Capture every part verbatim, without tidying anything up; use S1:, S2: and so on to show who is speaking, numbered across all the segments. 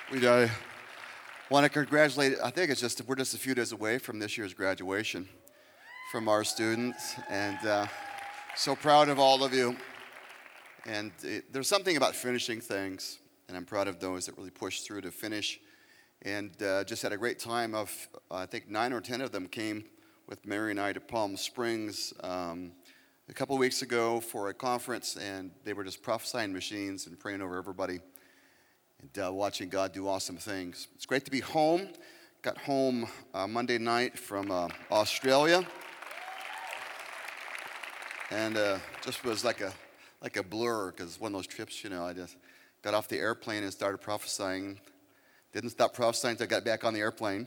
S1: We uh, want to congratulate, I think it's just, we're just a few days away from this year's graduation from our students, and uh, so proud of all of you. And it, there's something about finishing things, and I'm proud of those that really pushed through to finish, and uh, just had a great time of, I think nine or ten of them came with Mary and I to Palm Springs um, a couple weeks ago for a conference, and they were just prophesying machines and praying over everybody. And uh, watching God do awesome things. It's great to be home. Got home uh, Monday night from uh, Australia, and uh, just was like a like a blur because one of those trips, you know, I just got off the airplane and started prophesying. Didn't stop prophesying until I got back on the airplane.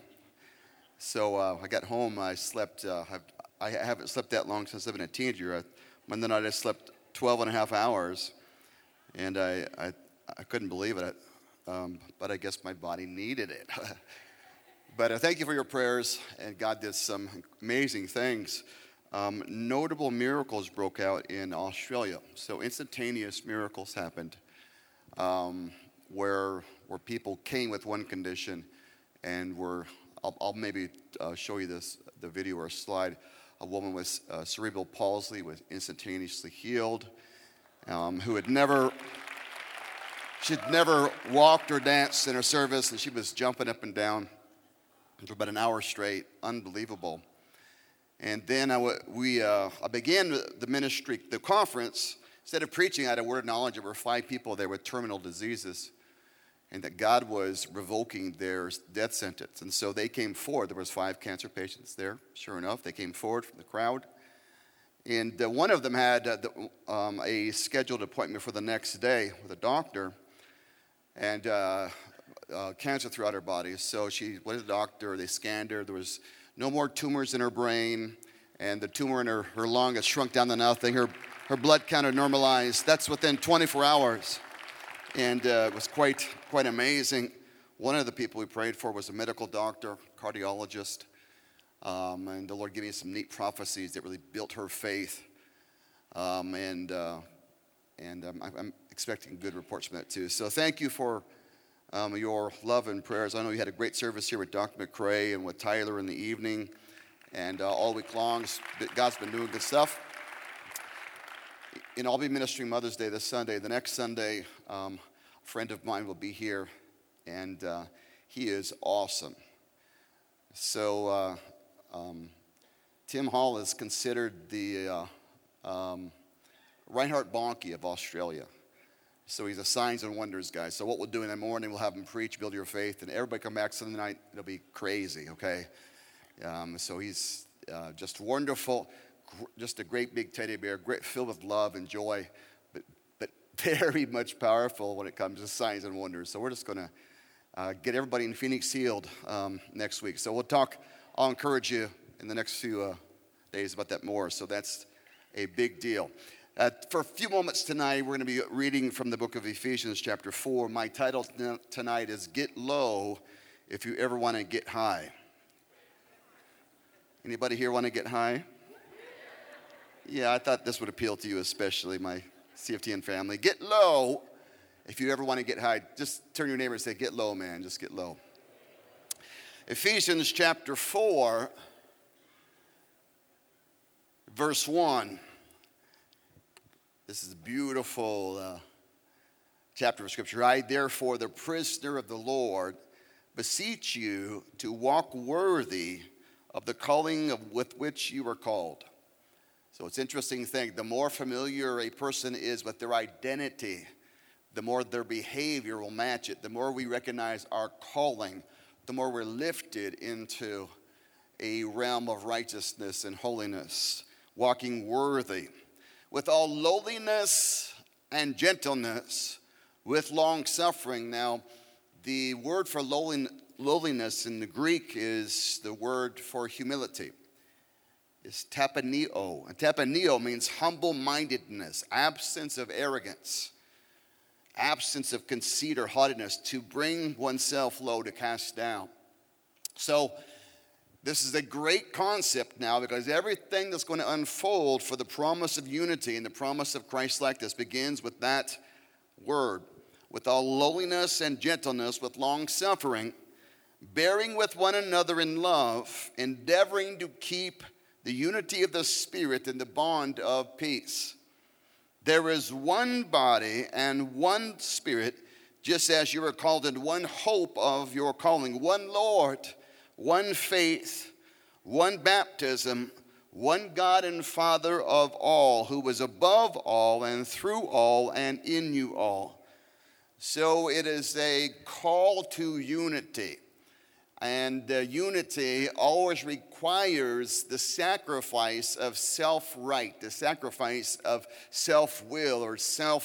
S1: So uh, I got home. I slept. Uh, I haven't slept that long since I've been a teenager. Monday night I slept twelve and a half hours, and I I, I couldn't believe it. Um, but I guess my body needed it. But uh, thank you for your prayers, and God did some amazing things. Um, notable miracles broke out in Australia. So instantaneous miracles happened um, where where people came with one condition and were, I'll, I'll maybe uh, show you this, the video or a slide. A woman with uh, cerebral palsy was instantaneously healed, um, who had never... She'd never walked or danced in her service, and she was jumping up and down for about an hour straight. Unbelievable. And then I, w- we, uh, I began the ministry, the conference. Instead of preaching, I had a word of knowledge. There were five people there with terminal diseases, and that God was revoking their death sentence. And so they came forward. There was five cancer patients there. Sure enough, they came forward from the crowd. And uh, one of them had uh, the, um, a scheduled appointment for the next day with a doctor. And uh, uh, cancer throughout her body. So she went to the doctor, they scanned her, there was no more tumors in her brain, and the tumor in her, her lung had shrunk down to nothing. Her, her blood count had normalized. That's within twenty-four hours. And uh, it was quite, quite amazing. One of the people we prayed for was a medical doctor, cardiologist, um, and the Lord gave me some neat prophecies that really built her faith. Um, and uh, and um, I'm expecting good reports from that too. So thank you for um, your love and prayers. I know you had a great service here with Doctor McCrae and with Tyler in the evening, and uh, all week long. God's been doing good stuff. And I'll be ministering Mother's Day this Sunday. The next Sunday, um, a friend of mine will be here, and uh, he is awesome. So uh, um, Tim Hall is considered the uh, um, Reinhard Bonnke of Australia. So he's a signs and wonders guy. So what we'll do in the morning, we'll have him preach, build your faith, and everybody come back Sunday night. It'll be crazy, okay? Um, so he's uh, just wonderful, just a great big teddy bear, great, filled with love and joy, but but very much powerful when it comes to signs and wonders. So we're just going to uh, get everybody in Phoenix healed um, next week. So we'll talk. I'll encourage you in the next few uh, days about that more. So that's a big deal. Uh, for a few moments tonight, we're going to be reading from the book of Ephesians chapter four. My title t- tonight is Get Low If You Ever Want to Get High. Anybody here want to get high? Yeah, I thought this would appeal to you especially, my C F T N family. Get low if you ever want to get high. Just turn to your neighbor and say, get low, man, just get low. Ephesians chapter four, verse one. This is a beautiful uh, chapter of Scripture. I, therefore, the prisoner of the Lord, beseech you to walk worthy of the calling of, with which you were called. So it's an interesting thing. The more familiar a person is with their identity, the more their behavior will match it. The more we recognize our calling, the more we're lifted into a realm of righteousness and holiness, walking worthy. With all lowliness and gentleness, with long suffering. Now, the word for lowliness in the Greek is the word for humility. It's tapanio. And tapanio means humble-mindedness, absence of arrogance, absence of conceit or haughtiness, to bring oneself low, to cast down. So, this is a great concept now, because everything that's going to unfold for the promise of unity and the promise of Christ-likeness begins with that word. with all lowliness and gentleness, with long suffering, bearing with one another in love, endeavoring to keep the unity of the Spirit in the bond of peace. There is one body and one Spirit, just as you are called in one hope of your calling, one Lord, one faith, one baptism, one God and Father of all, who is above all and through all and in you all. So it is a call to unity. And uh, unity always requires the sacrifice of self-right, the sacrifice of self-will or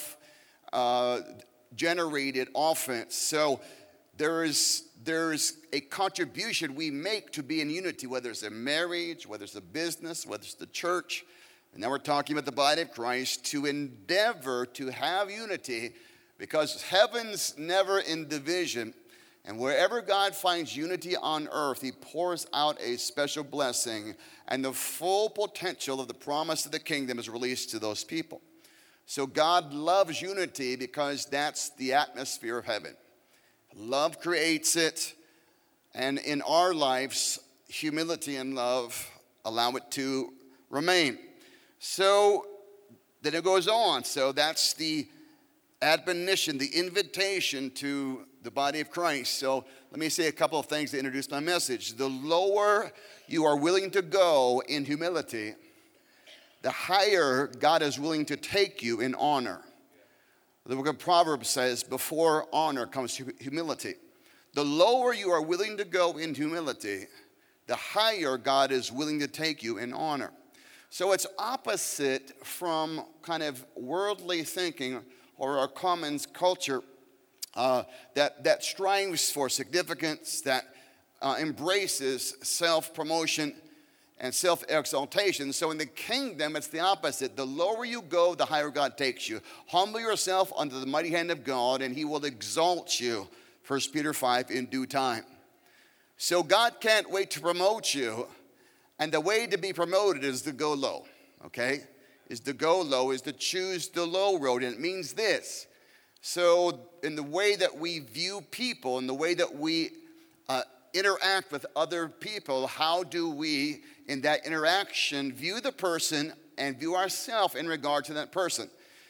S1: self-generated uh, offense. So there is there's a contribution we make to be in unity, whether it's a marriage, whether it's a business, whether it's the church. And now we're talking about the body of Christ, to endeavor to have unity, because heaven's never in division. And wherever God finds unity on earth, he pours out a special blessing, and the full potential of the promise of the kingdom is released to those people. So God loves unity because that's the atmosphere of heaven. Love creates it, and in our lives, humility and love allow it to remain. So then it goes on. So that's the admonition, the invitation to the body of Christ. So let me say a couple of things to introduce my message. The lower you are willing to go in humility, the higher God is willing to take you in honor. The book of Proverbs says, before honor comes humility. The lower you are willing to go in humility, the higher God is willing to take you in honor. So it's opposite from kind of worldly thinking or our common culture uh, that, that strives for significance, that uh, embraces self-promotion and self-exaltation. So in the kingdom, it's the opposite. The lower you go, the higher God takes you. Humble yourself under the mighty hand of God, and he will exalt you. First Peter five, in due time. So God can't wait to promote you. And the way to be promoted is to go low, okay? Is to go low, is to choose the low road. And it means this. So in the way that we view people, in the way that we uh, interact with other people, how do we, in that interaction, view the person and view ourselves in regard to that person?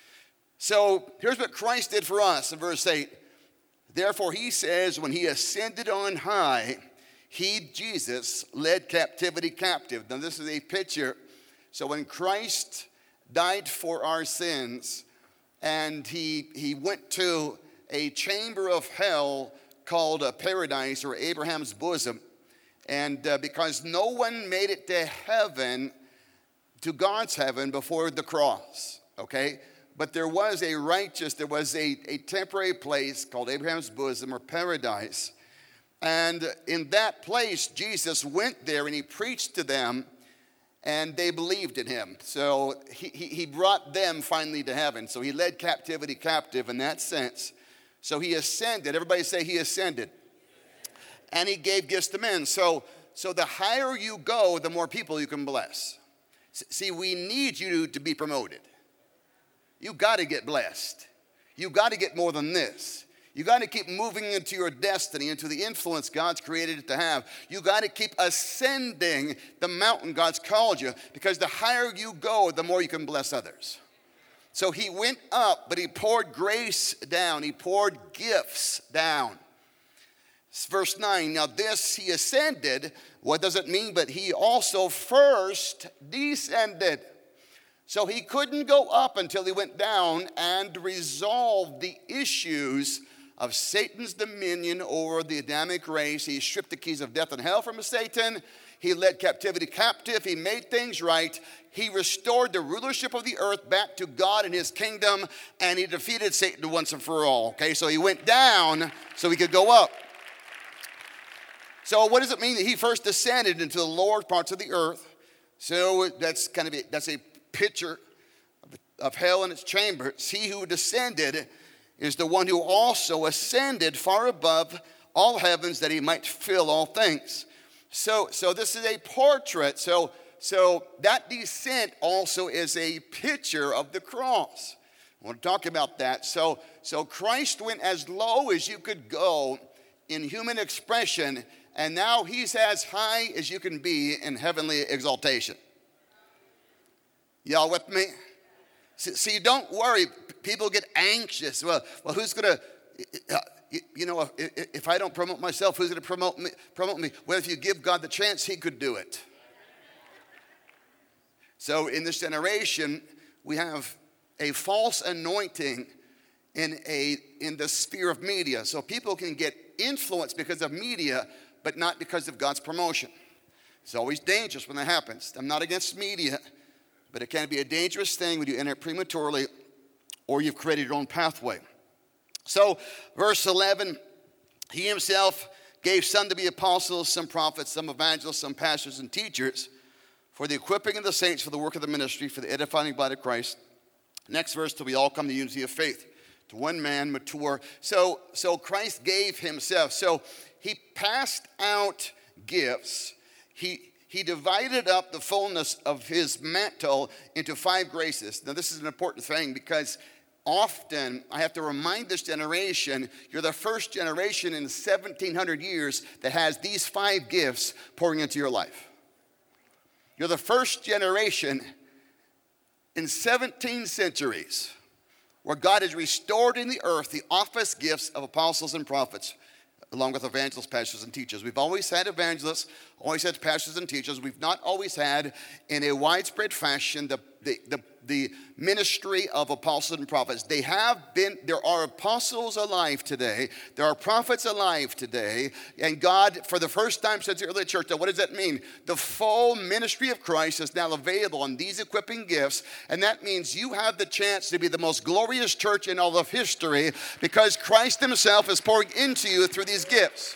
S1: So here's what Christ did for us in verse eight. Therefore he says, when he ascended on high, he, Jesus, led captivity captive. Now this is a picture. So when Christ died for our sins, and he, he went to a chamber of hell called a paradise or Abraham's bosom. And uh, because no one made it to heaven, to God's heaven, before the cross, okay? But there was a righteous, there was a, a temporary place called Abraham's bosom or paradise. And in that place, Jesus went there and he preached to them, and they believed in him. So he, he, he brought them finally to heaven. So he led captivity captive in that sense. So he ascended. Everybody say he ascended. And he gave gifts to men. So, so the higher you go, the more people you can bless. See, we need you to be promoted. You got to get blessed. You got to get more than this. You got to keep moving into your destiny, into the influence God's created it to have. You got to keep ascending the mountain God's called you, because the higher you go, the more you can bless others. So he went up, but he poured grace down. He poured gifts down. Verse nine, now this he ascended. What does it mean? But he also first descended. So he couldn't go up until he went down and resolved the issues of Satan's dominion over the Adamic race. He stripped the keys of death and hell from Satan. He led captivity captive. He made things right. He restored the rulership of the earth back to God and his kingdom, and he defeated Satan once and for all. Okay, so he went down so he could go up. So what does it mean that he first descended into the lower parts of the earth? So that's kind of a, that's a picture of, of hell and its chambers. He who descended is the one who also ascended far above all heavens, that he might fill all things. So, so this is a portrait. So, so that descent also is a picture of the cross. I want to talk about that. So, so Christ went as low as you could go in human expression, and now he's as high as you can be in heavenly exaltation. Y'all with me? See, see don't worry. People get anxious. Well, well, who's going to, you know, if, if I don't promote myself, who's going to promote me? Promote me? Well, if you give God the chance, he could do it. So in this generation, we have a false anointing in a in the sphere of media. So people can get influenced because of media, but not because of God's promotion. It's always dangerous when that happens. I'm not against media, but it can be a dangerous thing when you enter it prematurely or you've created your own pathway. So verse eleven, he himself gave some to be apostles, some prophets, some evangelists, some pastors and teachers, for the equipping of the saints, for the work of the ministry, for the edifying body of Christ. Next verse, till we all come to unity of faith, to one man mature. So, so Christ gave himself. So he passed out gifts. He, he divided up the fullness of his mantle into five graces. Now this is an important thing because often I have to remind this generation, you're the first generation in seventeen hundred years that has these five gifts pouring into your life. You're the first generation in seventeen centuries where God has restored in the earth the office gifts of apostles and prophets, along with evangelists, pastors, and teachers. We've always had evangelists, always had pastors and teachers. We've not always had, in a widespread fashion, the, the, the, the ministry of apostles and prophets. They have been, there are apostles alive today. There are prophets alive today. And God, for the first time since the early church, now what does that mean? The full ministry of Christ is now available on these equipping gifts. And that means you have the chance to be the most glorious church in all of history because Christ himself is pouring into you through these gifts.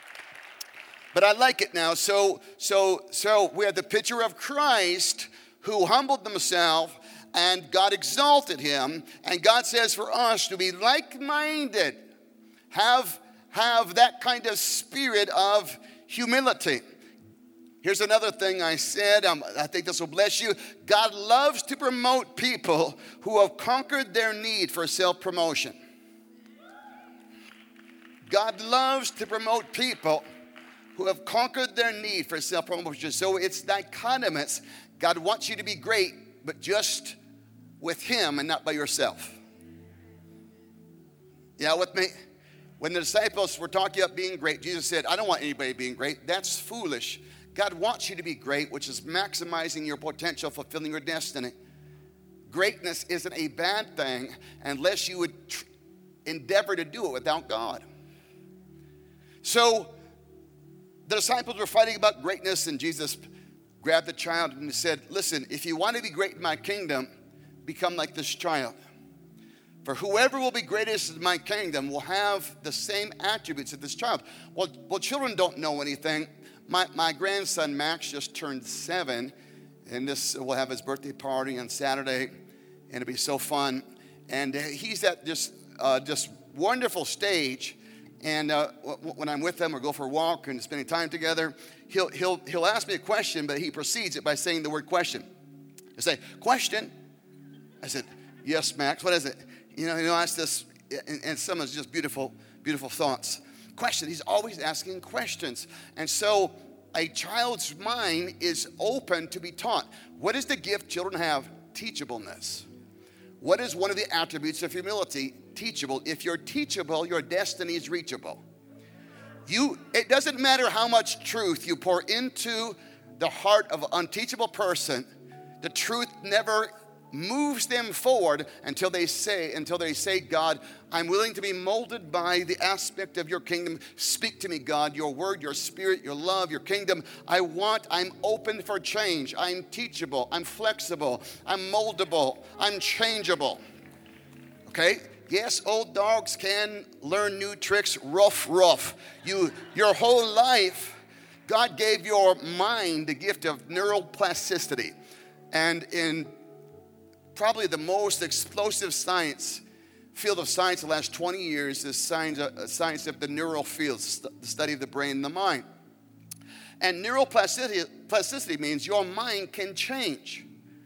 S1: But I like it now. So, so, so we have the picture of Christ who humbled himself and God exalted him. And God says for us to be like-minded, have, have that kind of spirit of humility. Here's another thing I said. Um, I think this will bless you. God loves to promote people who have conquered their need for self-promotion. God loves to promote people who have conquered their need for self-promotion. So it's dichotomous. God wants you to be great, but just with him and not by yourself. Yeah, with me? When the disciples were talking about being great, Jesus said, I don't want anybody being great. That's foolish. God wants you to be great, which is maximizing your potential, fulfilling your destiny. Greatness isn't a bad thing unless you would tr- endeavor to do it without God. So the disciples were fighting about greatness, and Jesus grabbed the child and said, listen, if you want to be great in my kingdom, become like this child. For whoever will be greatest in my kingdom will have the same attributes of this child. Well, well children don't know anything. My, my grandson, Max, just turned seven, and this will have his birthday party on Saturday, and it'll be so fun. And uh, he's at this, uh, this wonderful stage. And uh, when I'm with him or go for a walk and spending time together, he'll, he'll, he'll ask me a question, but he precedes it by saying the word question. He'll say, question? I said, yes, Max, what is it? You know, he'll ask this, and, and some of it's just beautiful, beautiful thoughts. Question, he's always asking questions. And so a child's mind is open to be taught. What is the gift children have? Teachableness. What is one of the attributes of humility? Teachable. If you're teachable, your destiny is reachable. You, it doesn't matter how much truth you pour into the heart of an unteachable person, the truth never moves them forward until they say, until they say, God, I'm willing to be molded by the aspect of your kingdom. Speak to me, God, your word, your spirit, your love, your kingdom. I want, I'm open for change. I'm teachable. I'm flexible. I'm moldable. I'm changeable. Okay? Yes, old dogs can learn new tricks. Rough, rough. You, your whole life, God gave your mind the gift of neuroplasticity. And in probably the most explosive science, field of science the last twenty years is science, uh, science of the neural fields, the study of the brain and the mind. And neuroplasticity plasticity means your mind can change.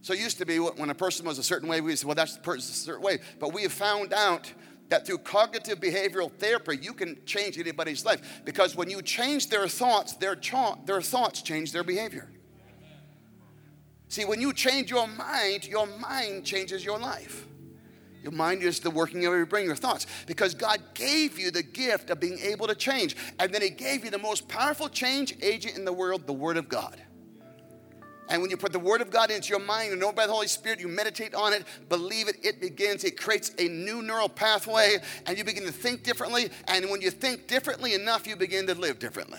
S1: So it used to be when a person was a certain way, we said, well, that's the person a certain way. But we have found out that through cognitive behavioral therapy, you can change anybody's life. Because when you change their thoughts, their, cha- their thoughts change their behavior. See, when you change your mind, your mind changes your life. Your mind is the working of your brain, your thoughts. Because God gave you the gift of being able to change. And then he gave you the most powerful change agent in the world, the Word of God. And when you put the Word of God into your mind and know by the Holy Spirit, you meditate on it, believe it, it begins, it creates a new neural pathway, and you begin to think differently. And when you think differently enough, you begin to live differently.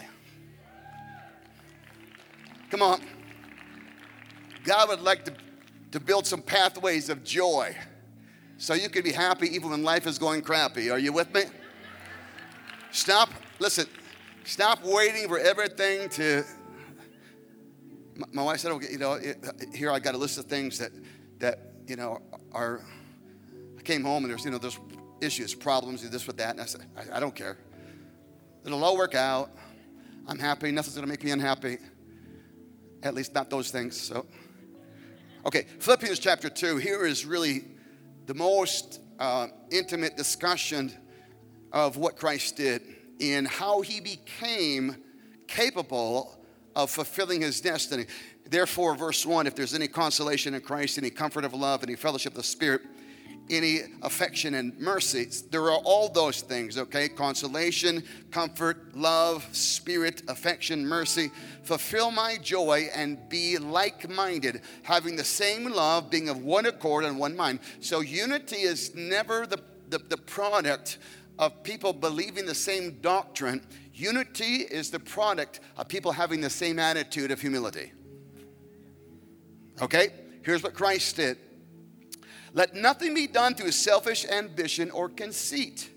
S1: Come on. God would like to, to build some pathways of joy so you can be happy even when life is going crappy. Are you with me? Stop, listen, stop waiting for everything to... My wife said, okay, you know, here I got a list of things that, that you know, are, I came home and there's, you know, there's issues, problems, this with that. And I said, I, I don't care. It'll all work out. I'm happy. Nothing's going to make me unhappy. At least not those things. So, okay, Philippians chapter two. Here is really the most uh, intimate discussion of what Christ did in how he became capable of fulfilling his destiny. Therefore, verse one, if there's any consolation in Christ, any comfort of love, any fellowship of the Spirit, any affection and mercy, there are all those things, okay? Consolation, comfort, love, spirit, affection, mercy. Fulfill my joy and be like-minded, having the same love, being of one accord and one mind. So unity is never the, the, the product of people believing the same doctrine. Unity is the product of people having the same attitude of humility. Okay? Here's what Christ did. Let nothing be done through selfish ambition or conceit.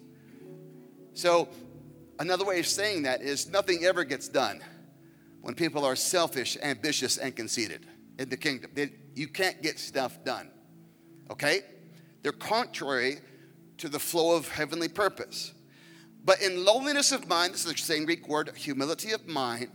S1: So, another way of saying that is nothing ever gets done when people are selfish, ambitious, and conceited in the kingdom. They, you can't get stuff done. Okay? They're contrary to the flow of heavenly purpose. But in lowliness of mind, this is the same Greek word, humility of mind,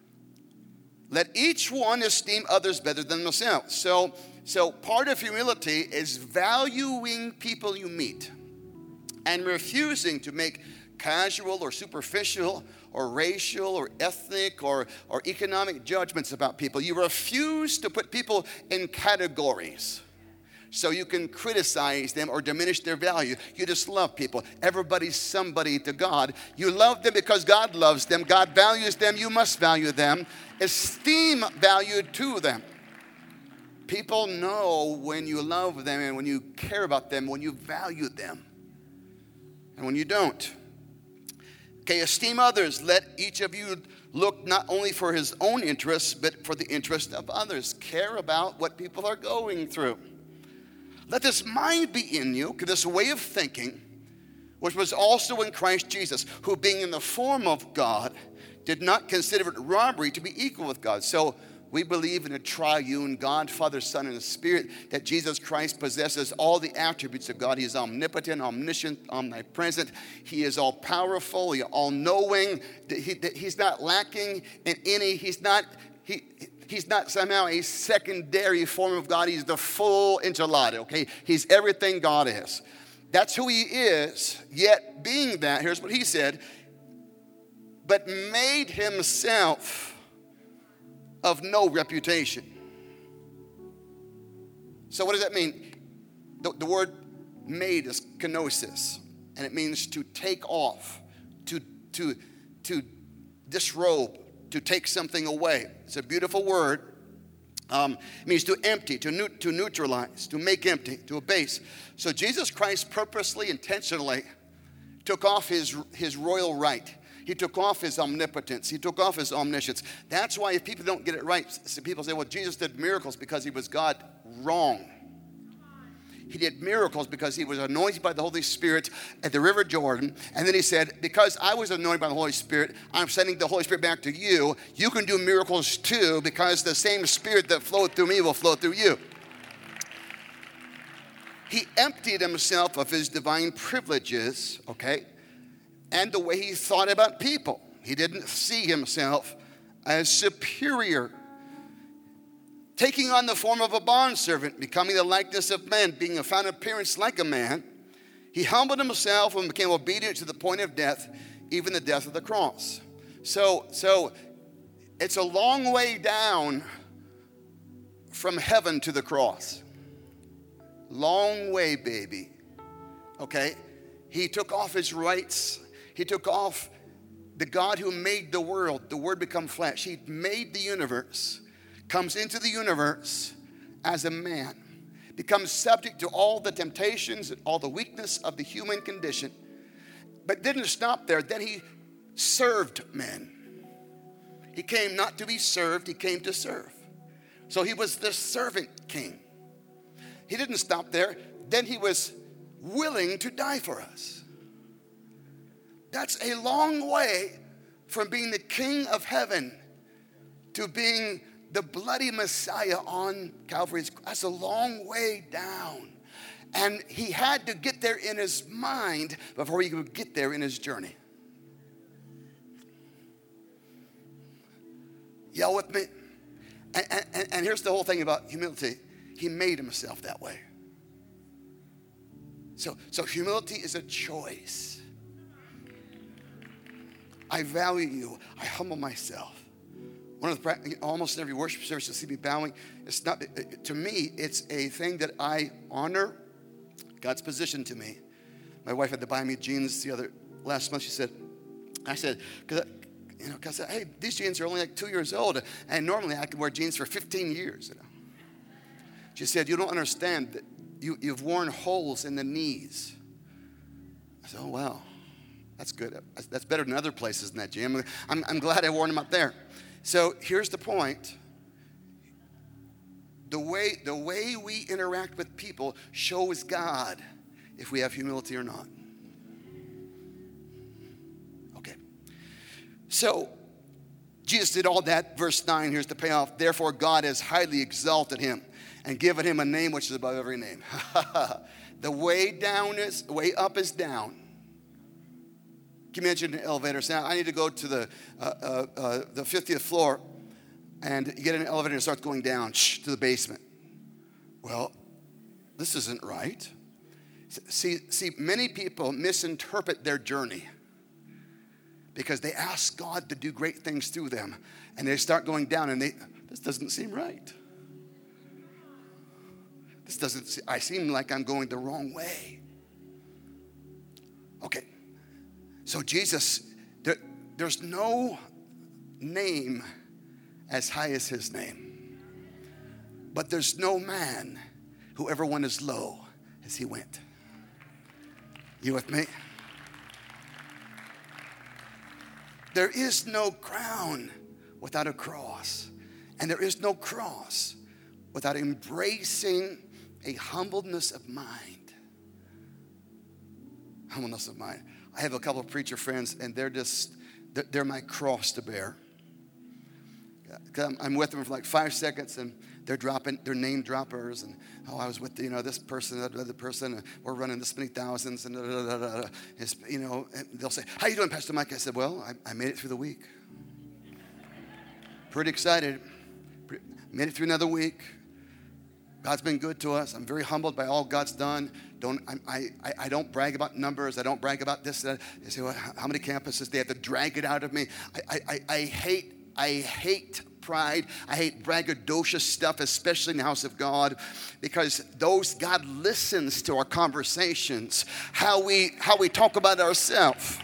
S1: let each one esteem others better than themselves. So, so part of humility is valuing people you meet and refusing to make casual or superficial or racial or ethnic or, or economic judgments about people. You refuse to put people in categories so you can criticize them or diminish their value. You just love people. Everybody's somebody to God. You love them because God loves them. God values them. You must value them. Esteem value to them. People know when you love them and when you care about them, when you value them, and when you don't. Okay, esteem others. Let each of you look not only for his own interests, but for the interest of others. Care about what people are going through. Let this mind be in you, this way of thinking, which was also in Christ Jesus, who being in the form of God, did not consider it robbery to be equal with God. So we believe in a triune God, Father, Son, and Spirit, that Jesus Christ possesses all the attributes of God. He is omnipotent, omniscient, omnipresent. He is all powerful, all-knowing. He, he's not lacking in any, he's not, he, He's not somehow a secondary form of God. He's the full enchilada, okay? He's everything God is. That's who he is, yet being that, here's what he said, but made himself of no reputation. So what does that mean? The, the word made is kenosis, and it means to take off, to, to, to disrobe, to take something away. It's a beautiful word. Um, it means to empty, to, neut- to neutralize, to make empty, to abase. So Jesus Christ purposely, intentionally took off his, his royal right. He took off his omnipotence. He took off his omniscience. That's why if people don't get it right, people say, well, Jesus did miracles because he was God. Wrong. He did miracles because he was anointed by the Holy Spirit at the River Jordan. And then he said, because I was anointed by the Holy Spirit, I'm sending the Holy Spirit back to you. You can do miracles too, because the same Spirit that flowed through me will flow through you. He emptied himself of his divine privileges, okay, and the way he thought about people. He didn't see himself as superior. taking on the form of a bondservant, becoming the likeness of man, being a found appearance like a man, he humbled himself and became obedient to the point of death, even the death of the cross. So, so it's a long way down from heaven to the cross. Long way, baby. Okay? He took off his rights. He took off the God who made the world. The Word become flesh. He made the universe, comes into the universe as a man, becomes subject to all the temptations and all the weakness of the human condition, but didn't stop there. Then he served men. He came not to be served, he came to serve. So he was the servant king. He didn't stop there. Then he was willing to die for us. That's a long way from being the king of heaven to being the bloody Messiah on Calvary's cross. That's a long way down. And he had to get there in his mind before he could get there in his journey. Y'all with me? And, and, and here's the whole thing about humility. He made himself that way. So, so humility is a choice. I value you. I humble myself. One of the, almost in every worship service you'll see me bowing. It's not, to me, it's a thing that I honor God's position to me. My wife had to buy me jeans the other, last month. She said, I said, because you know, cause, hey, these jeans are only like two years old. And normally I could wear jeans for fifteen years. You know? She said, you don't understand that you, you've worn holes in the knees. I said, oh, wow. That's good. That's better than other places in that gym. I'm, I'm glad I wore them up there. So here's the point. The way, the way we interact with people shows God if we have humility or not. Okay. So Jesus did all that. Verse nine, here's the payoff. Therefore God has highly exalted him and given him a name which is above every name. The way down is, the way up is down. Can you imagine an elevator? Now, I need to go to the uh, uh, uh, the fiftieth floor, and you get in an elevator and it starts going down shh, to the basement. Well, this isn't right. See, see, many people misinterpret their journey because they ask God to do great things through them, and they start going down, and they this doesn't seem right. This doesn't. I seem like I'm going the wrong way. Okay. So Jesus, there, there's no name as high as his name. But there's no man who ever went as low as he went. You with me? There is no crown without a cross. And there is no cross without embracing a humbleness of mind. Humbleness of mind. I have a couple of preacher friends, and they're just, they're my cross to bear. I'm with them for like five seconds, and they're dropping, they're name droppers, and oh, I was with, you know, this person, that other person, and we're running this many thousands, and da, da, da, da, da. It's, you know, and they'll say, how you doing, Pastor Mike? I said, well, I, I made it through the week. Pretty excited. Made it through another week. God's been good to us. I'm very humbled by all God's done. Don't I, I, I don't brag about numbers. I don't brag about this. That. You say, well, how many campuses? They have to drag it out of me. I, I, I hate I hate pride. I hate braggadocious stuff, especially in the house of God, because those God listens to our conversations, how we how we talk about ourselves.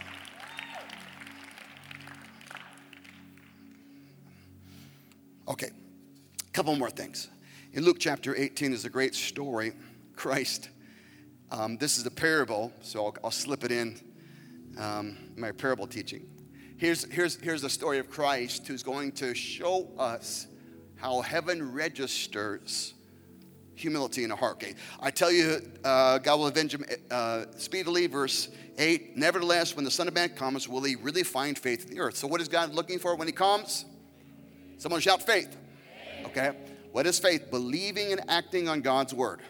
S1: Okay, a couple more things. In Luke chapter eighteen is a great story. Christ, um, this is a parable, so I'll, I'll slip it in um, my parable teaching. Here's, here's, here's the story of Christ who's going to show us how heaven registers humility in a heart. Okay, I tell you, uh, God will avenge him uh, speedily. Verse eight, nevertheless, when the Son of Man comes, will he really find faith in the earth? So what is God looking for when he comes? Someone shout faith. Okay. What is faith? Believing and acting on God's word.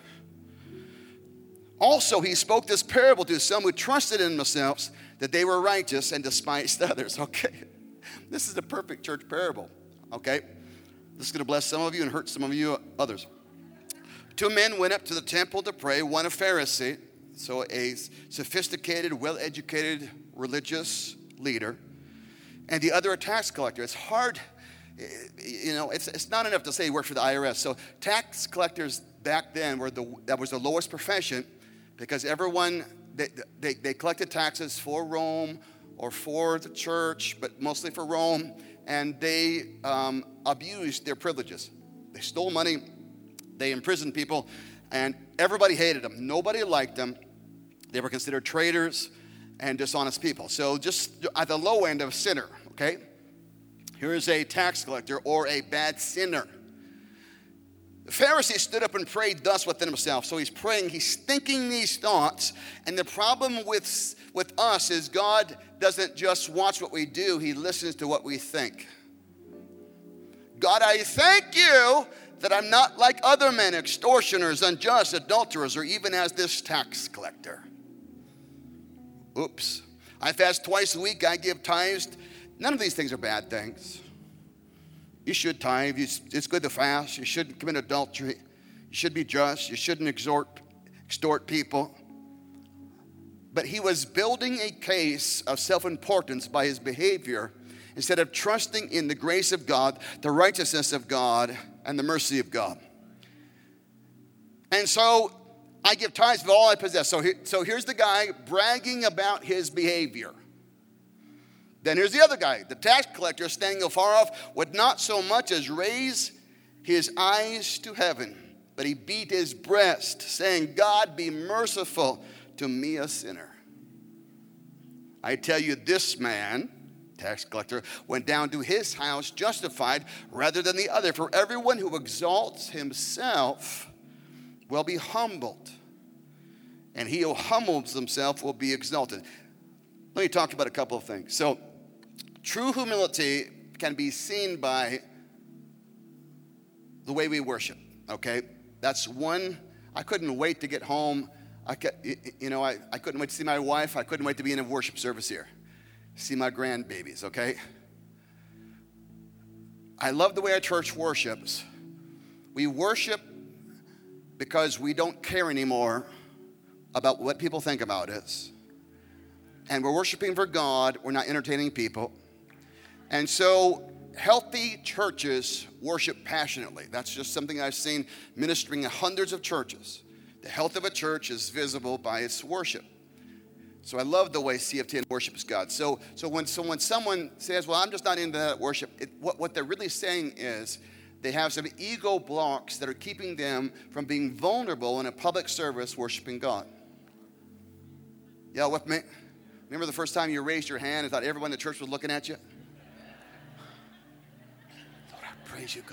S1: Also, he spoke this parable to some who trusted in themselves that they were righteous and despised others. Okay. This is a perfect church parable. Okay. This is going to bless some of you and hurt some of you others. Two men went up to the temple to pray, one a Pharisee, so a sophisticated, well-educated religious leader, and the other a tax collector. It's hard, you know, it's, it's not enough to say he worked for the I R S. So tax collectors back then were the, that was the lowest profession, because everyone, they, they, they collected taxes for Rome or for the church, but mostly for Rome, and they um, abused their privileges. They stole money, they imprisoned people, and everybody hated them. Nobody liked them. They were considered traitors and dishonest people. So just at the low end of a sinner, okay? Here is a tax collector or a bad sinner. The Pharisee stood up and prayed thus within himself. So he's praying, he's thinking these thoughts. And the problem with, with us is God doesn't just watch what we do, he listens to what we think. God, I thank you that I'm not like other men, extortioners, unjust, adulterers, or even as this tax collector. Oops. I fast twice a week. I give tithes. None of these things are bad things. You should tithe. It's good to fast. You shouldn't commit adultery. You should be just. You shouldn't extort, extort people. But he was building a case of self-importance by his behavior instead of trusting in the grace of God, the righteousness of God, and the mercy of God. And so I give tithes of all I possess. So, he, so here's the guy bragging about his behavior. Then here's the other guy, the tax collector, standing afar off, would not so much as raise his eyes to heaven, but he beat his breast, saying, God, be merciful to me, a sinner. I tell you, this man, tax collector, went down to his house justified rather than the other. For everyone who exalts himself will be humbled, and he who humbles himself will be exalted. Let me talk about a couple of things. So, true humility can be seen by the way we worship, okay? That's one. I couldn't wait to get home. I could, you know, I, I couldn't wait to see my wife. I couldn't wait to be in a worship service here. See my grandbabies, okay? I love the way our church worships. We worship because we don't care anymore about what people think about us. And we're worshiping for God. We're not entertaining people. And so healthy churches worship passionately. That's just something I've seen ministering in hundreds of churches. The health of a church is visible by its worship. So I love the way C F T N worships God. So, so, when, so when someone says, well, I'm just not into that worship, it, what, what they're really saying is they have some ego blocks that are keeping them from being vulnerable in a public service worshiping God. Y'all with me? Remember the first time you raised your hand and thought everyone in the church was looking at you? Lord, I praise you, God.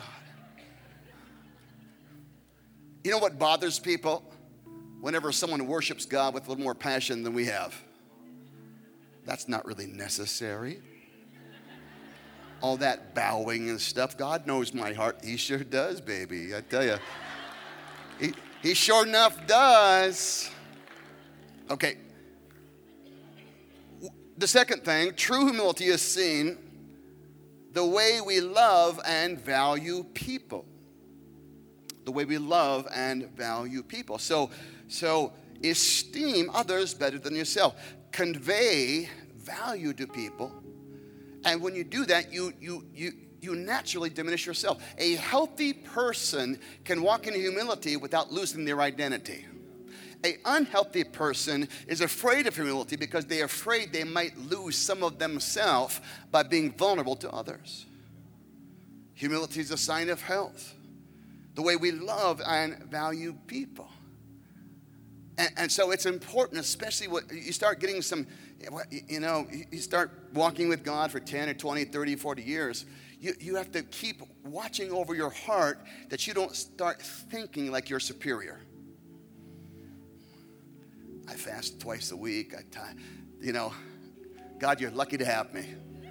S1: You know what bothers people? Whenever someone worships God with a little more passion than we have. That's not really necessary. All that bowing and stuff. God knows my heart. He sure does, baby. I tell you. He, he sure enough does. Okay. The second thing, true humility is seen the way we love and value people. The way we love and value people. So, so esteem others better than yourself. Convey value to people. And when you do that, you, you, you, you naturally diminish yourself. A healthy person can walk in humility without losing their identity. An unhealthy person is afraid of humility because they're afraid they might lose some of themselves by being vulnerable to others. Humility is a sign of health. The way we love and value people. And, and so it's important, especially when you start getting some, you know, you start walking with God for ten or twenty, thirty, forty years. You, you have to keep watching over your heart that you don't start thinking like you're superior. I fast twice a week. I, t- you know, God, you're lucky to have me.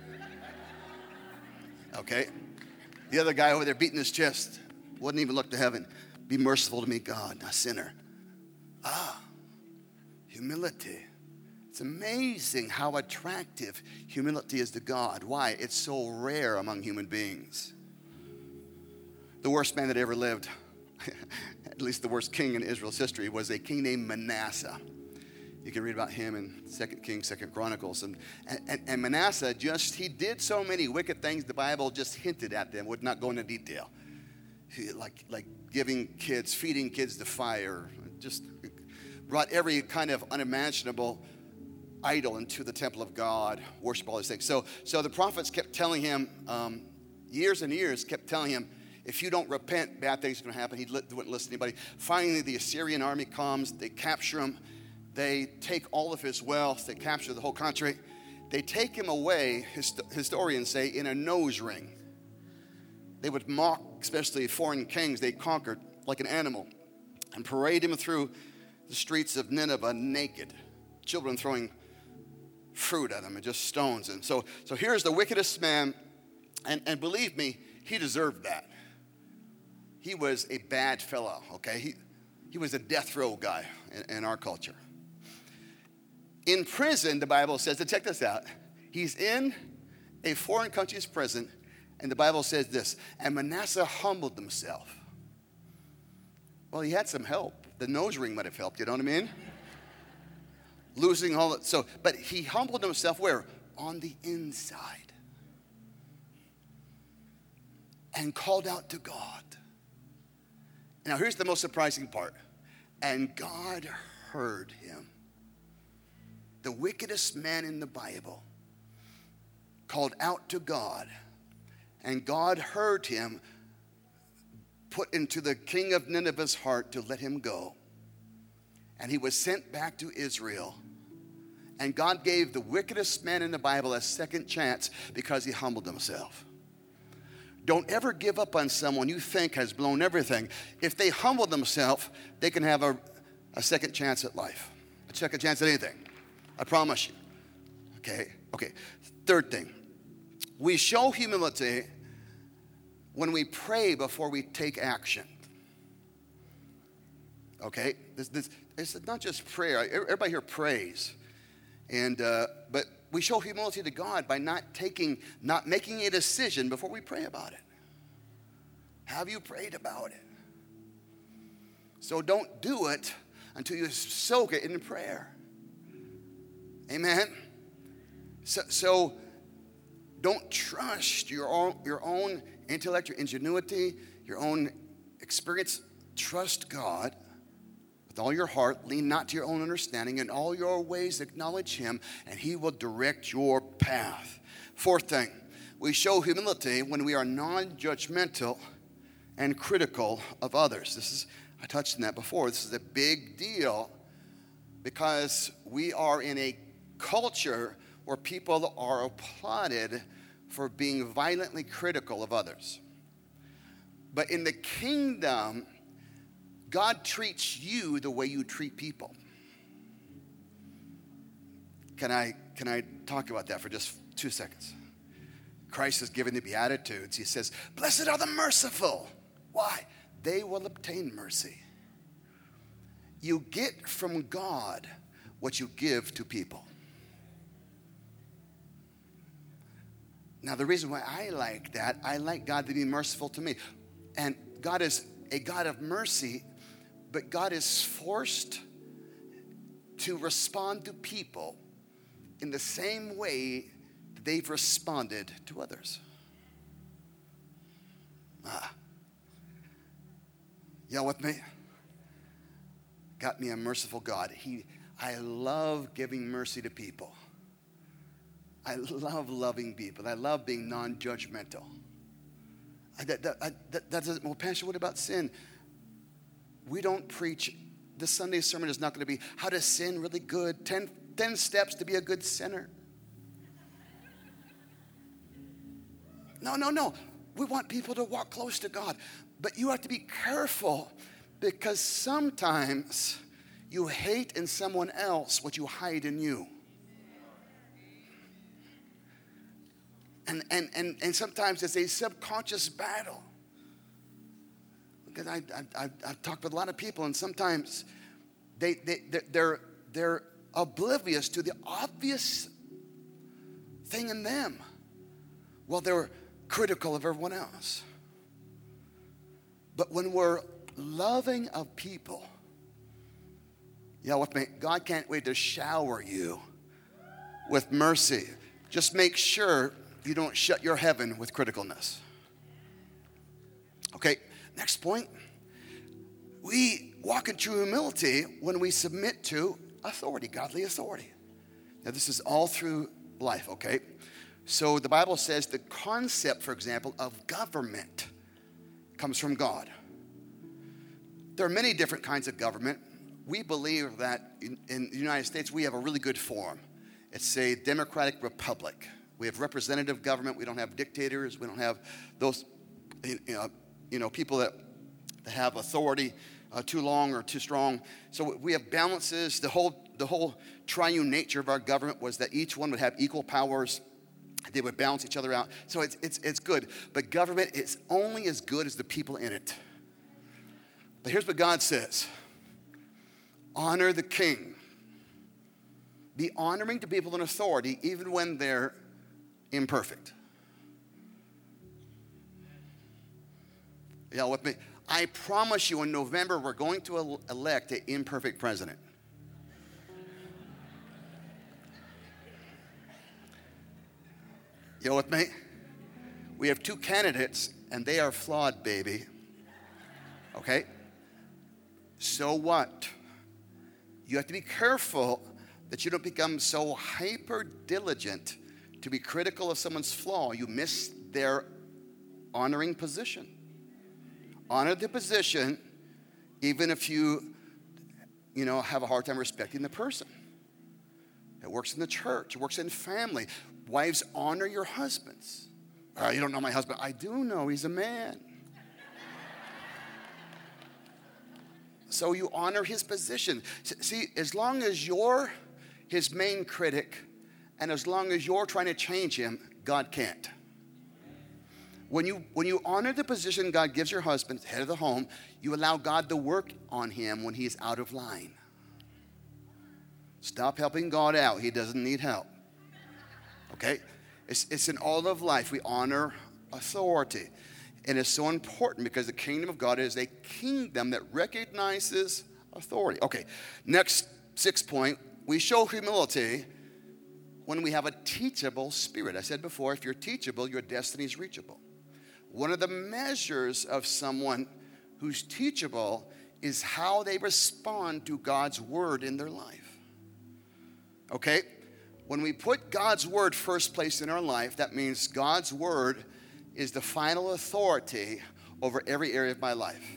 S1: Okay? The other guy over there beating his chest wouldn't even look to heaven. Be merciful to me, God, a sinner. Ah, humility. It's amazing how attractive humility is to God. Why? It's so rare among human beings. The worst man that ever lived, at least the worst king in Israel's history, was a king named Manasseh. You can read about him in Second Kings, Second Chronicles. And, and, and Manasseh just, he did so many wicked things, the Bible just hinted at them, would not go into detail. He, like, like giving kids, feeding kids to fire, just brought every kind of unimaginable idol into the temple of God, worship all these things. So, so the prophets kept telling him, um, years and years, kept telling him, if you don't repent, bad things are going to happen. He wouldn't listen to anybody. Finally, the Assyrian army comes. They capture him. They take all of his wealth. They capture the whole country. They take him away, historians say, in a nose ring. They would mock, especially foreign kings they conquered, like an animal, and parade him through the streets of Nineveh naked. Children throwing fruit at him and just stones. And so, so here's the wickedest man, and, and believe me, he deserved that. He was a bad fellow, okay? He, he was a death row guy in, in our culture. In prison, the Bible says, and check this out, he's in a foreign country's prison, and the Bible says this, and Manasseh humbled himself. Well, he had some help. The nose ring might have helped, you know what I mean? Losing all that, so, but he humbled himself where? On the inside. And called out to God. Now, here's the most surprising part. And God heard him. The wickedest man in the Bible called out to God. And God heard him, put into the king of Nineveh's heart to let him go. And he was sent back to Israel. And God gave the wickedest man in the Bible a second chance because he humbled himself. Don't ever give up on someone you think has blown everything. If they humble themselves, they can have a, a second chance at life. A second chance at anything. I promise you. Okay? Okay. Third thing. We show humility when we pray before we take action. Okay? This, this, it's not just prayer. Everybody here prays. And, uh, but we show humility to God by not taking, not making a decision before we pray about it. Have you prayed about it? So don't do it until you soak it in prayer. Amen? So, so don't trust your own, your own intellect, your ingenuity, your own experience. Trust God. With all your heart, lean not to your own understanding. In all your ways, acknowledge him, and he will direct your path. Fourth thing, we show humility when we are non-judgmental and critical of others. This is, I touched on that before. This is a big deal because we are in a culture where people are applauded for being violently critical of others. But in the kingdom, God treats you the way you treat people. Can I, can I talk about that for just two seconds? Christ has given the Beatitudes. He says, blessed are the merciful. Why? They will obtain mercy. You get from God what you give to people. Now, the reason why I like that, I like God to be merciful to me. And God is a God of mercy, but God is forced to respond to people in the same way they've responded to others. Ah. Y'all with me? Got me a merciful God. He, I love giving mercy to people. I love loving people. I love being non-judgmental. I, that, that, I, that, that doesn't, well, Pastor, what about sin? We don't preach, this Sunday sermon is not going to be how to sin really good, ten, ten steps to be a good sinner. No, no, no. We want people to walk close to God. But you have to be careful because sometimes you hate in someone else what you hide in you. And, and, and, and sometimes it's a subconscious battle. Because I, I, I, I've talked with a lot of people, and sometimes they, they, they're, they're oblivious to the obvious thing in them while they're critical of everyone else. But when we're loving of people, you know, with me, God can't wait to shower you with mercy. Just make sure you don't shut your heaven with criticalness. Okay, next point. We walk in true humility when we submit to authority, godly authority. Now, this is all through life, okay? So the Bible says the concept, for example, of government comes from God. There are many different kinds of government. We believe that in, in the United States, we have a really good form. It's a democratic republic. We have representative government. We don't have dictators. We don't have those, you know, you know people that, that have authority uh, too long or too strong. So we have balances. The whole, the whole triune nature of our government was that each one would have equal powers. They would balance each other out. So it's, it's, it's good. But government is only as good as the people in it. But here's what God says. Honor the king. Be honoring to people in authority even when they're imperfect. Y'all with me? I promise you in November we're going to elect an imperfect president. You with me? We have two candidates and they are flawed, baby. Okay? So what? You have to be careful that you don't become so hyper diligent to be critical of someone's flaw. You miss their honoring position. Honor the position, even if you, you know, have a hard time respecting the person. It works in the church. It works in family. Wives, honor your husbands. Oh, you don't know my husband. I do know. He's a man. So you honor his position. See, as long as you're his main critic, and as long as you're trying to change him, God can't. When you, when you honor the position God gives your husband, head of the home, you allow God to work on him when he's out of line. Stop helping God out. He doesn't need help. Okay? It's, it's in all of life. We honor authority. And it's so important because the kingdom of God is a kingdom that recognizes authority. Okay, next sixth point. We show humility when we have a teachable spirit. I said before, if you're teachable, your destiny is reachable. One of the measures of someone who's teachable is how they respond to God's word in their life. Okay? When we put God's word first place in our life, that means God's word is the final authority over every area of my life.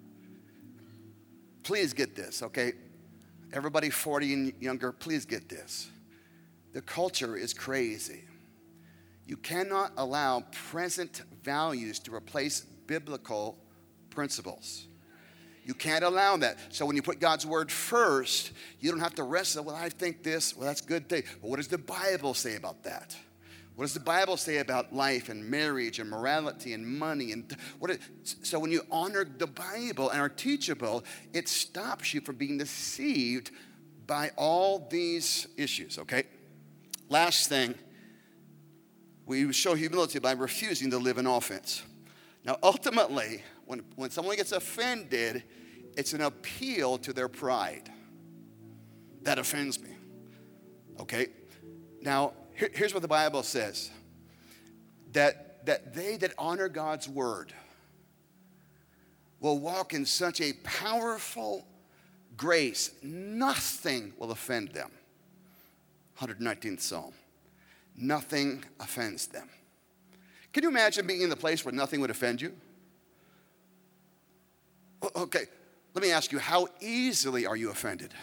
S1: Please get this, okay? Everybody forty and younger, please get this. The culture is crazy. You cannot allow present values to replace biblical principles. You can't allow that. So when you put God's word first, you don't have to wrestle, well, I think this, well, that's a good thing. But what does the Bible say about that? What does the Bible say about life and marriage and morality and money? And what? It, so when you honor the Bible and are teachable, it stops you from being deceived by all these issues, okay? Last thing, we show humility by refusing to live in offense. Now, ultimately, when, when someone gets offended, it's an appeal to their pride. That offends me, okay? Now, here, here's what the Bible says. That, that they that honor God's word will walk in such a powerful grace, nothing will offend them. one hundred nineteenth Psalm. Nothing offends them. Can you imagine being in the place where nothing would offend you? Okay, let me ask you, how easily are you offended?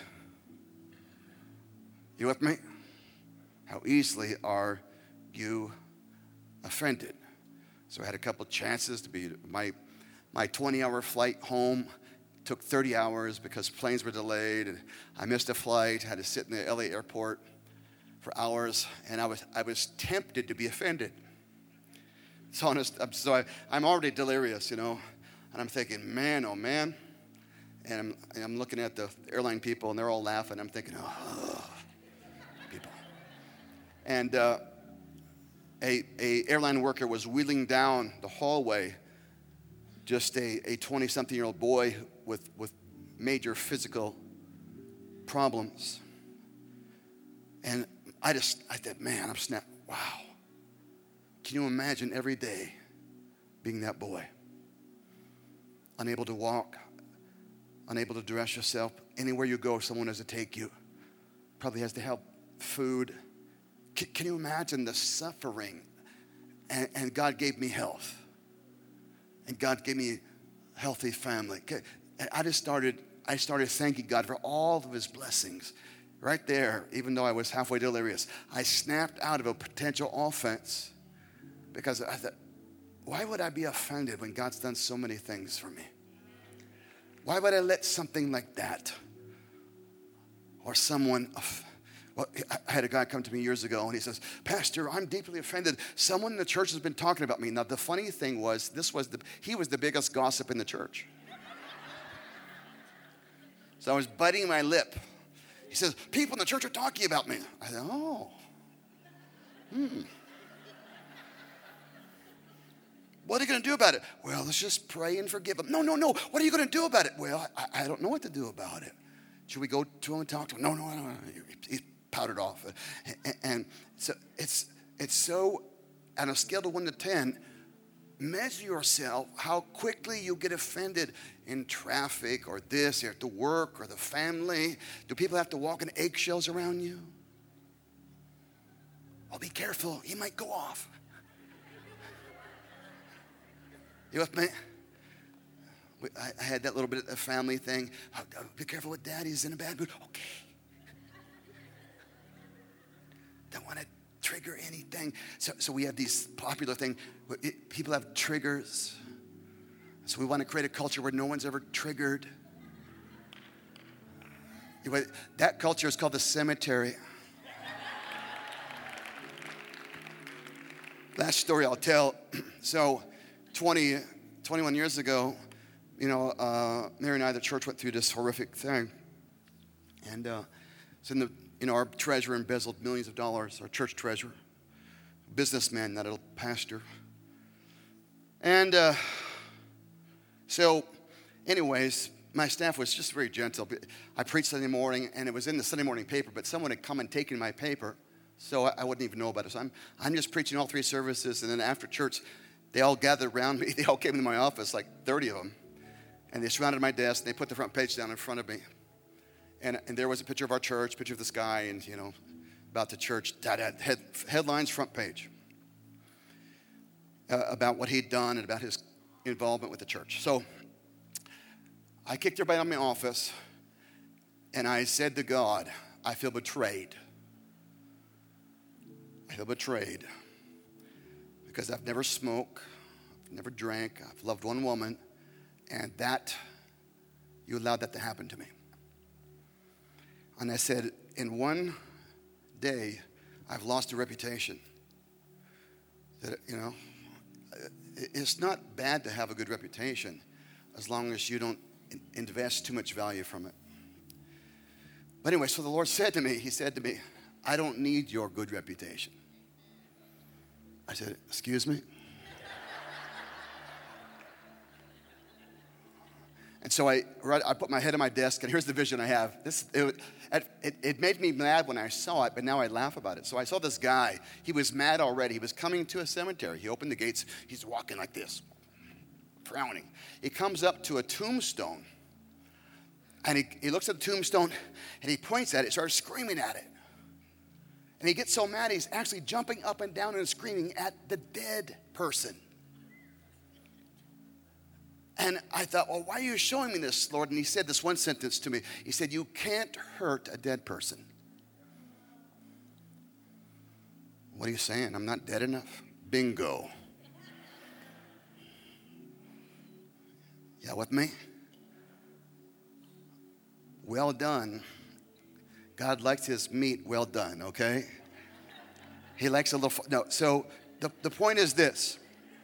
S1: You with me? How easily are you offended? So I had a couple chances to be, my my twenty-hour flight home took thirty hours because planes were delayed, and I missed a flight, had to sit in the L A airport for hours, and I was I was tempted to be offended. It's honest, I'm, so I, I'm already delirious, you know, and I'm thinking, man, oh man, and I'm, and I'm looking at the airline people, and they're all laughing. I'm thinking, oh, people. And uh, a, a airline worker was wheeling down the hallway just a twenty-something-year-old boy with, with major physical problems. And I just, I thought, man, I'm snapped. Wow. Can you imagine every day being that boy? Unable to walk, unable to dress yourself. Anywhere you go, someone has to take you. Probably has to help food. Can, can you imagine the suffering? And, and God gave me health. And God gave me a healthy family. And I just started, I started thanking God for all of his blessings. Right there, even though I was halfway delirious, I snapped out of a potential offense because I thought, why would I be offended when God's done so many things for me? Why would I let something like that or someone, well, I had a guy come to me years ago and he says, Pastor, I'm deeply offended. Someone in the church has been talking about me. Now, the funny thing was, this was the, he was the biggest gossip in the church. So I was biting my lip. He says, people in the church are talking about me. I said, oh. Hmm. What are you going to do about it? Well, let's just pray and forgive them. No, no, no. What are you going to do about it? Well, I, I don't know what to do about it. Should we go to him and talk to him? No, no, no. He's powdered off. And, and so it's it's so, on a scale of one to ten, measure yourself how quickly you get offended in traffic or this or at the work or the family. Do people have to walk in eggshells around you? Oh, be careful. He might go off. You with me? I, I had that little bit of a family thing. Oh, be careful with Dad. He's in a bad mood. Okay. Don't want to trigger anything. So, so we have these popular things. People have triggers. So we want to create a culture where no one's ever triggered. That culture is called the cemetery. Last story I'll tell. So twenty, twenty-one years ago, you know, uh, Mary and I, the church, went through this horrific thing. And uh, it's in the, you know, our treasurer embezzled millions of dollars, our church treasurer, businessman, not a pastor. And uh, so, anyways, my staff was just very gentle. I preached Sunday morning, and it was in the Sunday morning paper, but someone had come and taken my paper, so I, I wouldn't even know about it. So I'm, I'm just preaching all three services, and then after church, they all gathered around me. They all came into my office, like thirty of them, and they surrounded my desk, and they put the front page down in front of me. And, and there was a picture of our church, picture of the sky, and, you know, about the church, head, headlines, front page, uh, about what he'd done and about his involvement with the church. So I kicked everybody out of my office, and I said to God, I feel betrayed. I feel betrayed because I've never smoked, I've never drank, I've loved one woman, and that, you allowed that to happen to me. And I said, in one day, I've lost a reputation. That, you know, it's not bad to have a good reputation as long as you don't invest too much value from it. But anyway, so the Lord said to me, he said to me, I don't need your good reputation. I said, excuse me? And so I, I put my head on my desk, and here's the vision I have. This it, it, it made me mad when I saw it, but now I laugh about it. So I saw this guy. He was mad already. He was coming to a cemetery. He opened the gates. He's walking like this, frowning. He comes up to a tombstone, and he, he looks at the tombstone, and he points at it, starts screaming at it. And he gets so mad, he's actually jumping up and down and screaming at the dead person. And I thought, well, why are you showing me this, Lord? And he said this one sentence to me. He said, you can't hurt a dead person. What are you saying? I'm not dead enough? Bingo. Yeah, with me? Well done. God likes his meat well done, okay? He likes a little, no, so the, the point is this.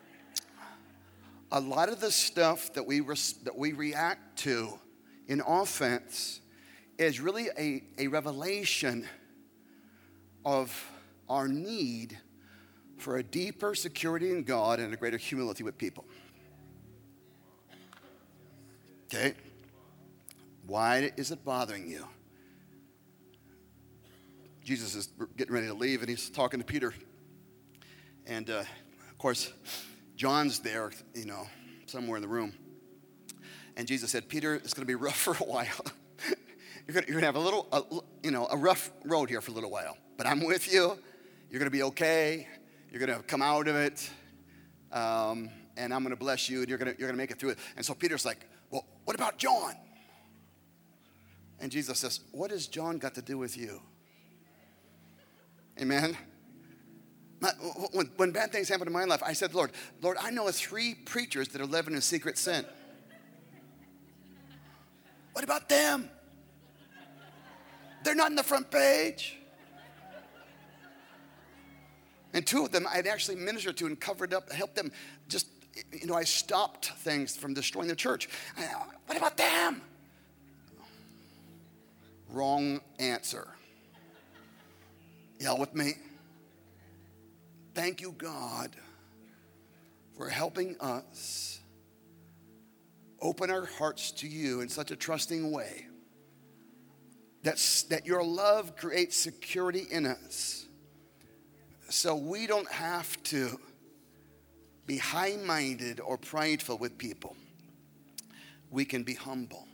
S1: A lot of the stuff that we res, that we react to in offense is really a, a revelation of our need for a deeper security in God and a greater humility with people. Okay? Why is it bothering you? Jesus is getting ready to leave, and he's talking to Peter. And, uh, of course, John's there, you know, somewhere in the room. And Jesus said, Peter, it's going to be rough for a while. you're going you're to have a little, a, you know, a rough road here for a little while. But I'm with you. You're going to be okay. You're going to come out of it. Um, and I'm going to bless you, and you're going to, you're going to make it through it. And so Peter's like, well, what about John? And Jesus says, what has John got to do with you? Amen. My, when, when bad things happen in my life, I said, Lord, Lord, I know three preachers that are living in secret sin. What about them? They're not in the front page. And two of them I'd actually ministered to and covered up, helped them. Just, you know, I stopped things from destroying the church. I, what about them? Wrong answer. Y'all with me? Thank you, God, for helping us open our hearts to you in such a trusting way that's, that your love creates security in us so we don't have to be high-minded or prideful with people. We can be humble.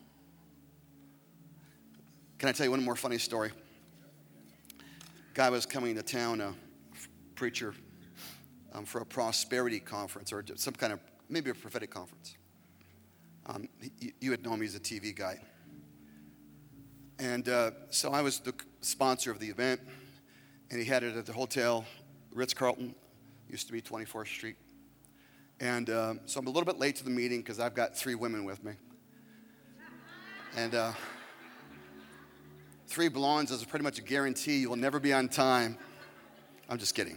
S1: Can I tell you one more funny story? Guy was coming to town, a preacher, um, for a prosperity conference or some kind of, maybe a prophetic conference. Um, he, you would know him, he's a T V guy. And uh, so I was the sponsor of the event, and he had it at the hotel, Ritz-Carlton, used to be twenty-fourth Street. And uh, so I'm a little bit late to the meeting because I've got three women with me. And uh, three blondes is pretty much a guarantee you will never be on time. I'm just kidding.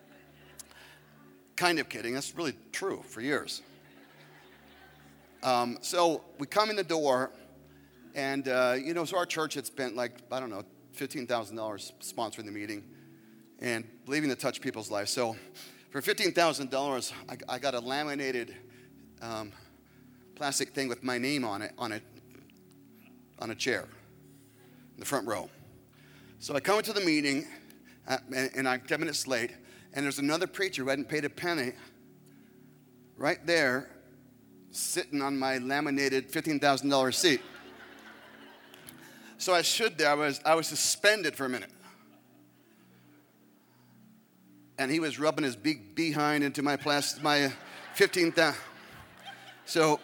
S1: Kind of kidding. That's really true for years. Um, so we come in the door, and, uh, you know, so our church had spent like, I don't know, fifteen thousand dollars sponsoring the meeting and believing to touch people's lives. So for fifteen thousand dollars, I, I got a laminated um, plastic thing with my name on it, on it, on a chair in the front row. So I come into the meeting, uh, and, and I'm ten minutes late, and there's another preacher who hadn't paid a penny right there sitting on my laminated fifteen thousand dollars seat. So I stood there. I was, I was suspended for a minute. And he was rubbing his big behind into my plastic, my fifteen thousand. So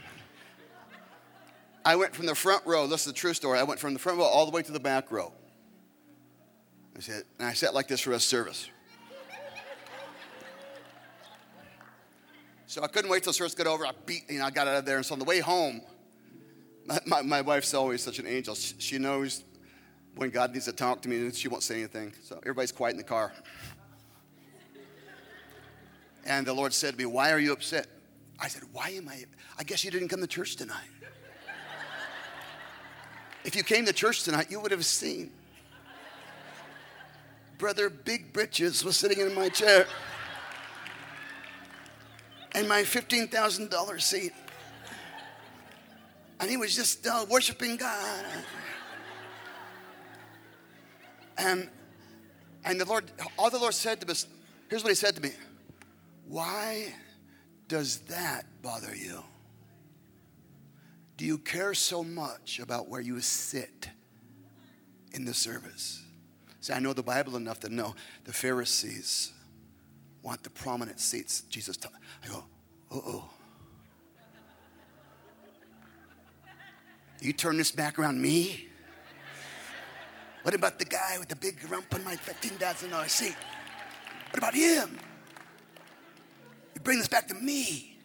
S1: I went from the front row. This is a true story. I went from the front row all the way to the back row. I said, and I sat like this for the rest of service. So I couldn't wait till service got over. I beat, you know, I got out of there. And so on the way home, my, my, my wife's always such an angel. She, she knows when God needs to talk to me, and she won't say anything. So everybody's quiet in the car. And the Lord said to me, why are you upset? I said, why am I? I guess you didn't come to church tonight. If you came to church tonight, you would have seen Brother Big Britches was sitting in my chair in my fifteen thousand dollars seat. And he was just uh, worshiping God. And, and the Lord, all the Lord said to us, here's what he said to me. Why does that bother you? Do you care so much about where you sit in the service? See, I know the Bible enough to know the Pharisees want the prominent seats. Jesus taught. I go, uh-oh. You turn this back around me? What about the guy with the big rump on my fifteen thousand dollars seat? What about him? You bring this back to me.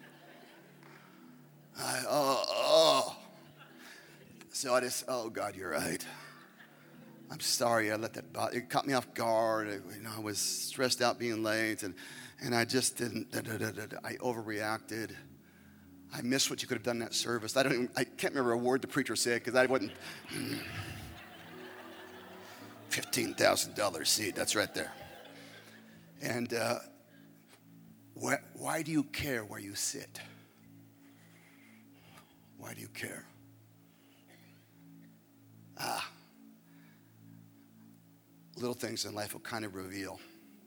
S1: I, oh, oh. So I just, oh, God, you're right. I'm sorry I let that bother. It caught me off guard. It, you know, I was stressed out being late, and, and I just didn't, da, da, da, da, da. I overreacted. I missed what you could have done in that service. I don't even, I can't remember a word the preacher said because I wasn't. fifteen thousand dollars seat, that's right there. And uh, wh- why do you care where you sit? Why do you care? Ah. Little things in life will kind of reveal.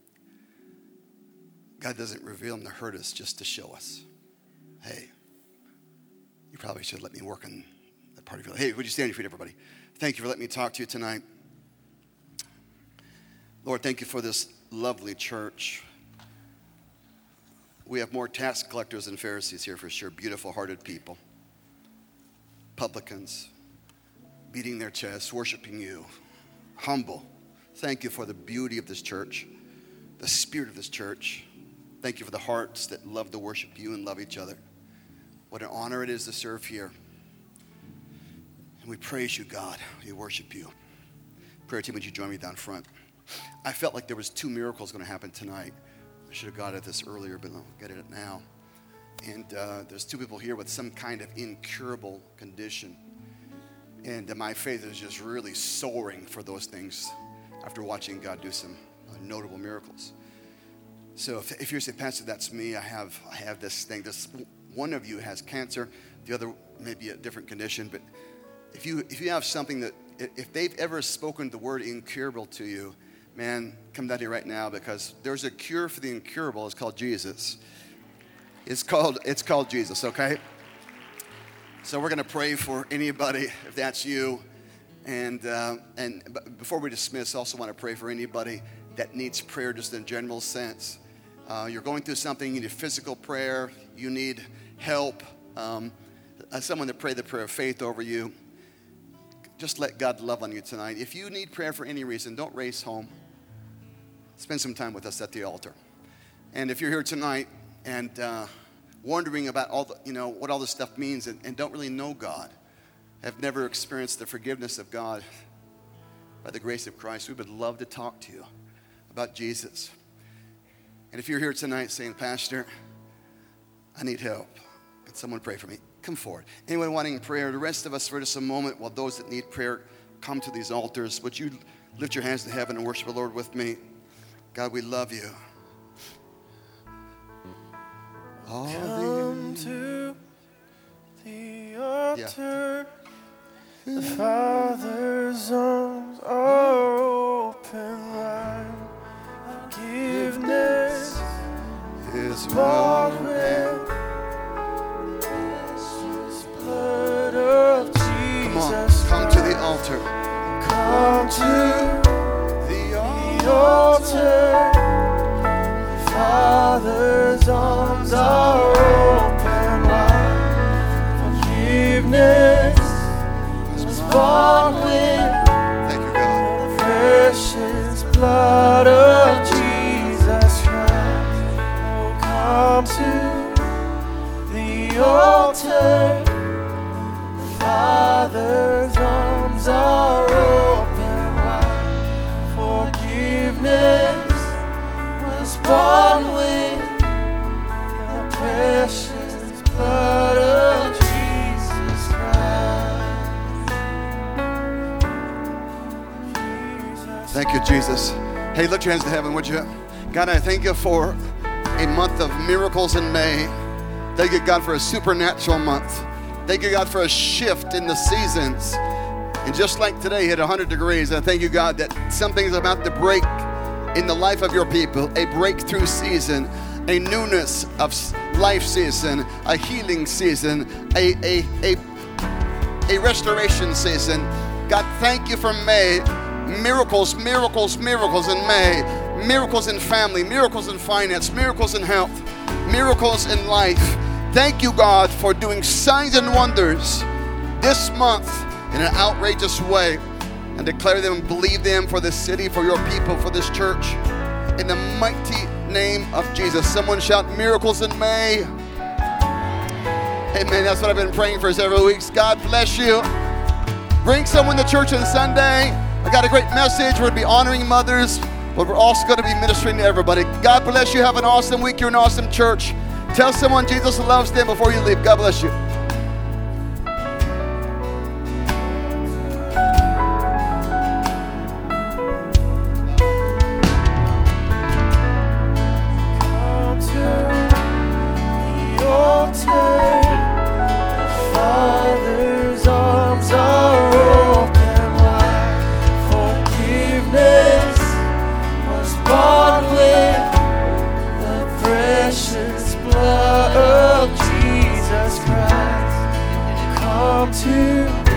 S1: God doesn't reveal them to hurt us, just to show us. Hey, you probably should let me work on that part of your life. Hey, would you stand on your feet, everybody? Thank you for letting me talk to you tonight. Lord, thank you for this lovely church. We have more tax collectors than Pharisees here for sure. Beautiful-hearted people. Publicans, beating their chests, worshiping you. Humble. Thank you for the beauty of this church, the spirit of this church. Thank you for the hearts that love to worship you and love each other. What an honor it is to serve here. And we praise you, God. We worship you. Prayer team, would you join me down front? I felt like there was two miracles going to happen tonight. I should have got at this earlier, but I'll get at it now. And uh, there's two people here with some kind of incurable condition. And uh, my faith is just really soaring for those things after watching God do some uh, notable miracles. So if, if you're saying, Pastor, that's me, I have I have this thing. This one of you has cancer, the other may be a different condition. But if you if you have something that, if they've ever spoken the word incurable to you, man, come down here right now, because there's a cure for the incurable. It's called Jesus. It's called it's called Jesus, okay? So we're going to pray for anybody, if that's you. And uh, and before we dismiss, I also want to pray for anybody that needs prayer just in a general sense. Uh, you're going through something, you need physical prayer, you need help, um, uh, someone to pray the prayer of faith over you. Just let God love on you tonight. If you need prayer for any reason, don't race home. Spend some time with us at the altar. And if you're here tonight and uh, wondering about all the, you know, what all this stuff means and, and don't really know God, have never experienced the forgiveness of God by the grace of Christ, we would love to talk to you about Jesus. And if you're here tonight saying, Pastor, I need help, can someone pray for me? Come forward. Anyone wanting prayer? The rest of us, for just a moment, while those that need prayer come to these altars, would you lift your hands to heaven and worship the Lord with me? God, we love you. All
S2: Come to the altar. Yeah. The Father's arms are open wide. Forgiveness is bought with precious blood of Jesus.
S1: Come on, come to the altar.
S2: Come to the altar. The Father's arms are open wide. Forgiveness was bought with
S1: Thank you, God.
S2: the precious blood of Jesus Christ. Oh, come to the altar. The Father's arms are open wide. Forgiveness was bought with the precious blood of Jesus Christ. Jesus.
S1: Thank you, Jesus. Hey, lift your hands to heaven, would you? God, I thank you for a month of miracles in May. Thank you, God, for a supernatural month. Thank you, God, for a shift in the seasons. And just like today hit one hundred degrees, I thank you, God, that something's about to break in the life of your people, a breakthrough season, a newness of life season, a healing season, a, a, a, a restoration season. God, thank you for May. Miracles, miracles, miracles in May. Miracles in family, miracles in finance, miracles in health, miracles in life. Thank you, God, for doing signs and wonders this month in an outrageous way, and declare them and believe them for this city, for your people, for this church. In the mighty name of Jesus. Someone shout miracles in May. Amen. That's what I've been praying for several weeks. God bless you. Bring someone to church on Sunday. I got a great message. We're going to be honoring mothers, but we're also going to be ministering to everybody. God bless you. Have an awesome week. You're an awesome church. Tell someone Jesus loves them before you leave. God bless you.
S2: Come to the altar. The Father precious blood of Jesus Christ, come to